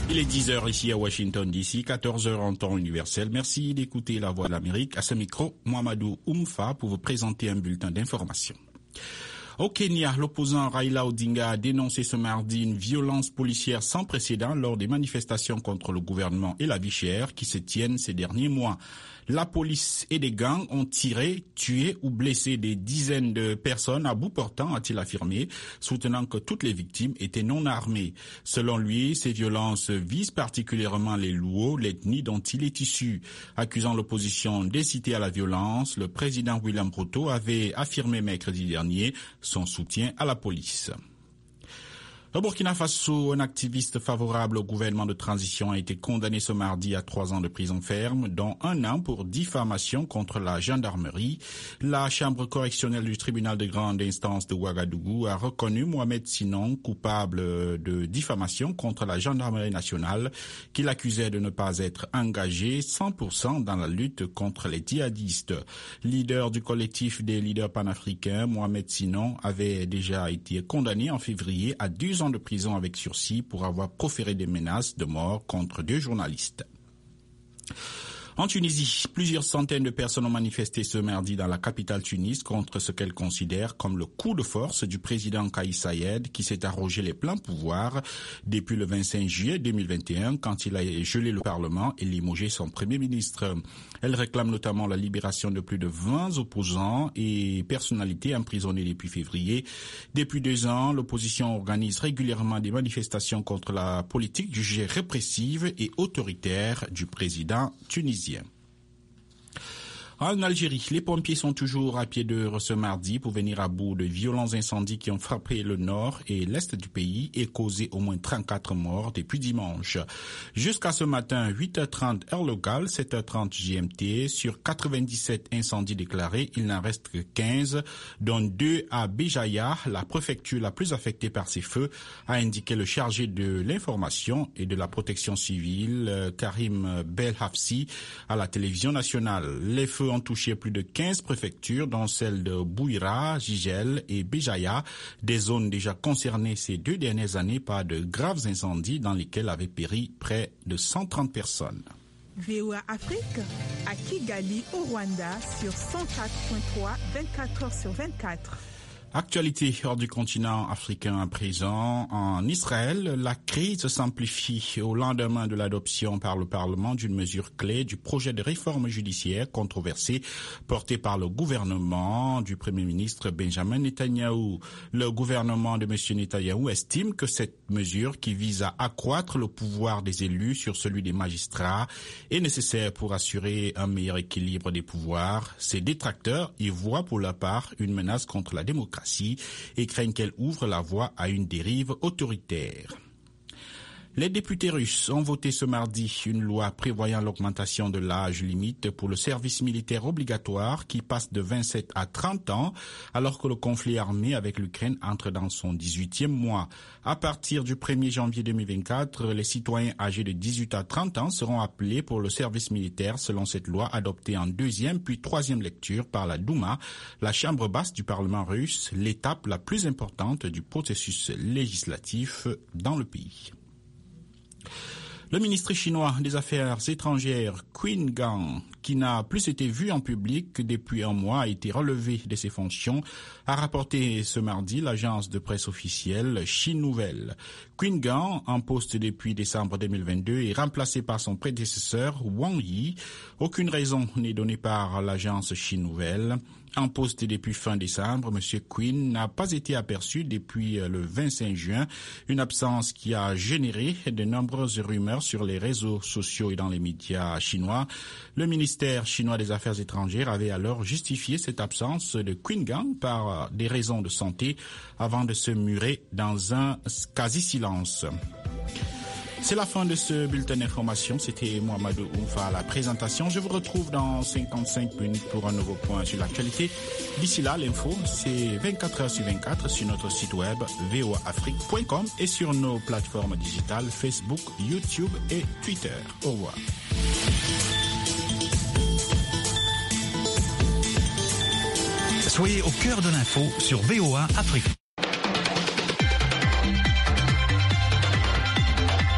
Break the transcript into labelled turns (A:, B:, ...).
A: Il est 10h ici à Washington DC, 14h en temps universel. Merci d'écouter La Voix de l'Amérique. À ce micro, Mohamedou Oumfa pour vous présenter un bulletin d'information. Au Kenya, l'opposant Raila Odinga a dénoncé ce mardi une violence policière sans précédent lors des manifestations contre le gouvernement et la vie chère qui se tiennent ces derniers mois. La police et des gangs ont tiré, tué ou blessé des dizaines de personnes à bout portant, a-t-il affirmé, soutenant que toutes les victimes étaient non armées. Selon lui, ces violences visent particulièrement les Luo, l'ethnie dont il est issu. Accusant l'opposition d'inciter à la violence, le président William Ruto avait affirmé mercredi dernier son soutien à la police. Au Burkina Faso, un activiste favorable au gouvernement de transition a été condamné ce mardi à 3 ans de prison ferme, dont 1 an pour diffamation contre la gendarmerie. La chambre correctionnelle du tribunal de grande instance de Ouagadougou a reconnu Mohamed Sinon coupable de diffamation contre la gendarmerie nationale, qu'il accusait de ne pas être engagé 100% dans la lutte contre les djihadistes. Leader du collectif des leaders panafricains, Mohamed Sinon avait déjà été condamné en février à 2 ans de prison avec sursis pour avoir proféré des menaces de mort contre 2 journalistes. En Tunisie, plusieurs centaines de personnes ont manifesté ce mardi dans la capitale Tunis contre ce qu'elles considèrent comme le coup de force du président Kais Saied qui s'est arrogé les pleins pouvoirs depuis le 25 juillet 2021 quand il a gelé le Parlement et limogé son premier ministre. Elles réclament notamment la libération de plus de 20 opposants et personnalités emprisonnées depuis février. Depuis 2 ans, l'opposition organise régulièrement des manifestations contre la politique jugée répressive et autoritaire du président tunisien. En Algérie, les pompiers sont toujours à pied d'œuvre ce mardi pour venir à bout de violents incendies qui ont frappé le nord et l'est du pays et causé au moins 34 morts depuis dimanche. Jusqu'à ce matin, 8h30 heure locale, 7h30 GMT, sur 97 incendies déclarés, il n'en reste que 15, dont 2 à Béjaïa, la préfecture la plus affectée par ces feux, a indiqué le chargé de l'information et de la protection civile, Karim Belhafsi, à la télévision nationale. Les feux ont touché plus de 15 préfectures, dont celles de Bouira, Jijel et Béjaïa, des zones déjà concernées ces 2 dernières années par de graves incendies dans lesquels avaient péri près de 130 personnes.
B: VOA Afrique, à Kigali, au Rwanda, sur 104.3, 24 heures sur 24.
A: Actualité hors du continent africain à présent. En Israël, la crise s'amplifie au lendemain de l'adoption par le Parlement d'une mesure clé du projet de réforme judiciaire controversé porté par le gouvernement du Premier ministre Benjamin Netanyahou. Le gouvernement de M. Netanyahou estime que cette mesure qui vise à accroître le pouvoir des élus sur celui des magistrats est nécessaire pour assurer un meilleur équilibre des pouvoirs. Ses détracteurs y voient pour leur part une menace contre la démocratie et craignent qu'elle ouvre la voie à une dérive autoritaire. Les députés russes ont voté ce mardi une loi prévoyant l'augmentation de l'âge limite pour le service militaire obligatoire qui passe de 27 à 30 ans alors que le conflit armé avec l'Ukraine entre dans son 18e mois. À partir du 1er janvier 2024, les citoyens âgés de 18 à 30 ans seront appelés pour le service militaire selon cette loi adoptée en 2e puis 3e lecture par la Douma, la chambre basse du Parlement russe, l'étape la plus importante du processus législatif dans le pays. Le ministre chinois des Affaires étrangères, Qin Gang, qui n'a plus été vu en public depuis un mois, a été relevé de ses fonctions, a rapporté ce mardi l'agence de presse officielle Chine Nouvelle. Qin Gang, en poste depuis décembre 2022, est remplacé par son prédécesseur Wang Yi. Aucune raison n'est donnée par l'agence Chine Nouvelle. En poste depuis fin décembre, M. Quinn n'a pas été aperçu depuis le 25 juin, une absence qui a généré de nombreuses rumeurs sur les réseaux sociaux et dans les médias chinois. Le ministère chinois des Affaires étrangères avait alors justifié cette absence de Qin Gang par des raisons de santé avant de se murer dans un quasi-silence. C'est la fin de ce bulletin d'information. C'était Mohamedou Oumfa à la présentation. Je vous retrouve dans 55 minutes pour un nouveau point sur l'actualité. D'ici là, l'info, c'est 24 heures sur 24 sur notre site web voaafrique.com et sur nos plateformes digitales Facebook, YouTube et Twitter. Au revoir.
C: Soyez au cœur de l'info sur VOA Afrique.